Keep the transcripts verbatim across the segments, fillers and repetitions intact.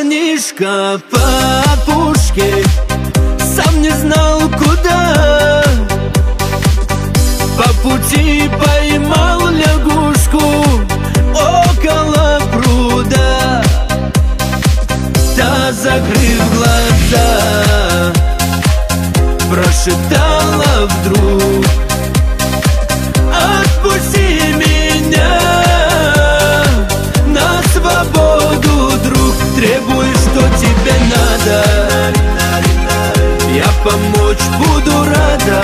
парнишка по опушке, сам не знал куда. По пути поймал лягушку около пруда. Та, закрыв глаза, прошептала вдруг: отпусти меня на свободу, друг. Требуй, что тебе надо, я помочь буду рада,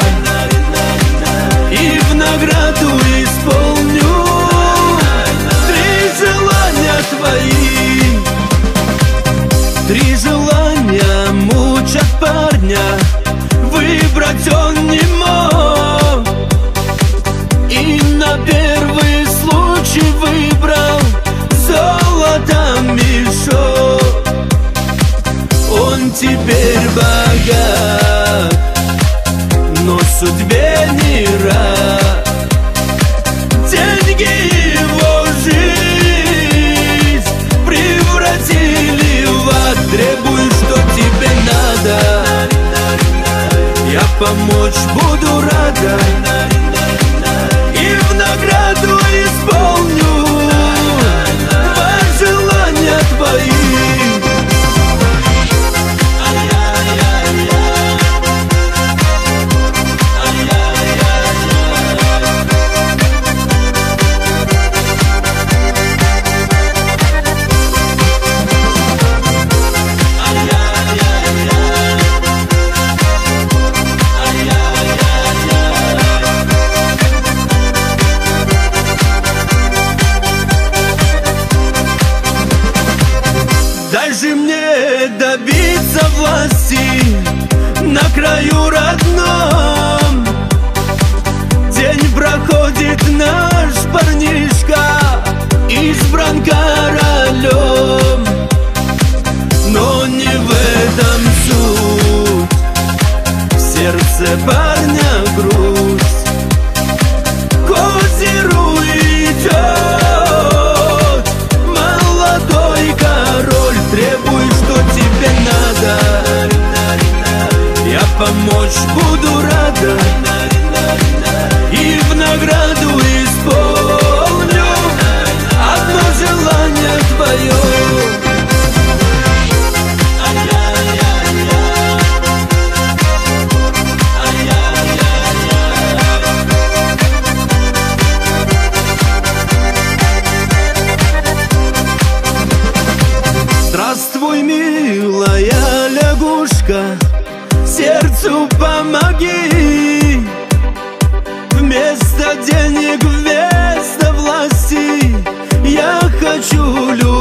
и в награду исполню три желания твои. Три желания мучат парня, выбрать он не мог, и на первый случай выбрал золото мешок. Он теперь богат, но судьбе не рад. Деньги его жизнь превратили в ад. Требуй, что тебе надо, я помочь буду рада, и в награду исполню два желания твои. Дай же мне добиться власти на краю родном. День проходит, наш парнишка избран королем. Но не в этом суть, в сердце парня грусть. К озеру идет молодой король. Требуй, что тебе надо, я помочь буду рада, и в награду исполню одно желание твое. Здравствуй, милая лягушка, сердцу помоги. Вместо денег, вместо власти я хочу любви.